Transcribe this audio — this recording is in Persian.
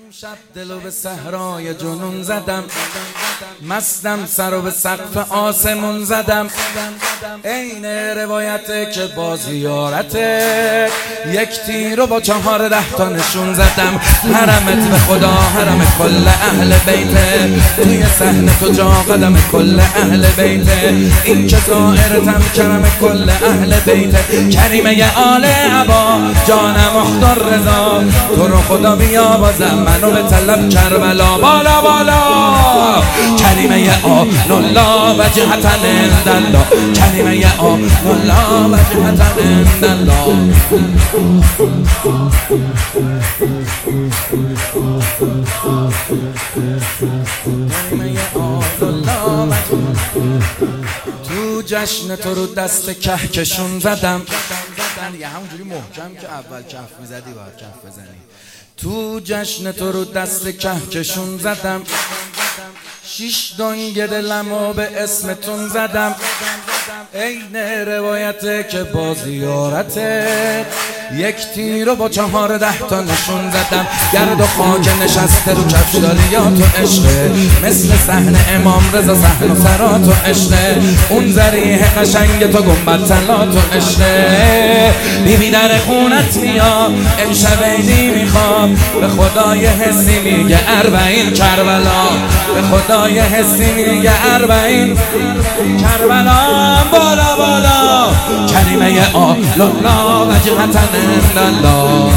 امشب دلو به صحرای جنون زدم، مستم سرو به سقف آسمون زدم. عین روایته که با زیارته یک تیرو با 14 تا نشون زدم. حرمت به خدا حرم کل اهل بیته، توی صحنه تو جا قدم کل اهل بیته. این که ظاهرتم کرم کل اهل بیته، کریمه آل عبا جانم اختار رضا. تو رو خدا بیا بازم منو به طلب کربلا. بالا بالا کریمه آل الله وجهتن اندالله، کریمه آل الله وجهتن اندالله. تو جشن تو رو دست کهکشون زدم، یه همونجوری محکم که اول کف میزدی باید کف بزنی. تو جشن تو رو دست کهکشون زدم، 6 دنگ دلمو به اسمتون زدم. عین روایته که با زیارته یک تیرو با 14 تا نشون زدم. گرد و خاک نشسته رو کفشداری یا تو عشقه، مثل صحنه امام رضا صحن و سرا تو عشقه. اون ذریح قشنگ تو گنبد طلا تو عشقه. بیبی در خونت میاد امشب عیدی میخوام، به خدای حسی میگه 40 کربلا، به خدای حسی میگه 40 کربلا. بالا بالا کریمه آل الله وجهتن اندالله.